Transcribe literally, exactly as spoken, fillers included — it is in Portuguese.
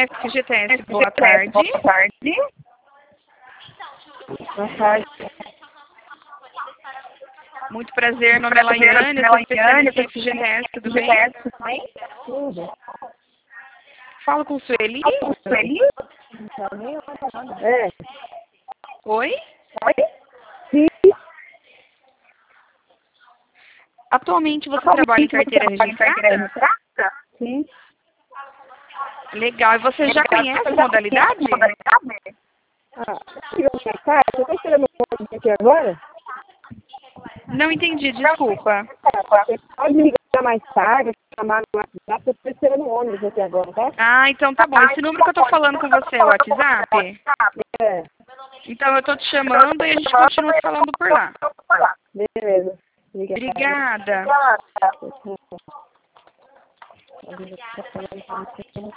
F G T S, boa tarde. Boa tarde. Boa tarde. Muito prazer, meu nome é Laiane, eu sou especialista em F G T S, tudo bem? Tudo. Falo com Sueli. Sueli? É. Oi? Oi? Sim. Atualmente você trabalha em carteira registrada? Sim. Legal, e você já conhece a modalidade? Ah, chegou minha casa, eu tô esperando um pouco aqui agora. Não entendi, desculpa. Você pode me ligar mais tarde, chamar no WhatsApp, eu tô esperando um ônibus aqui agora, tá? Ah, então tá bom. Esse número que eu tô falando com você é o WhatsApp? É. Então eu tô te chamando e a gente continua falando por lá. Beleza. Obrigada. Obrigada.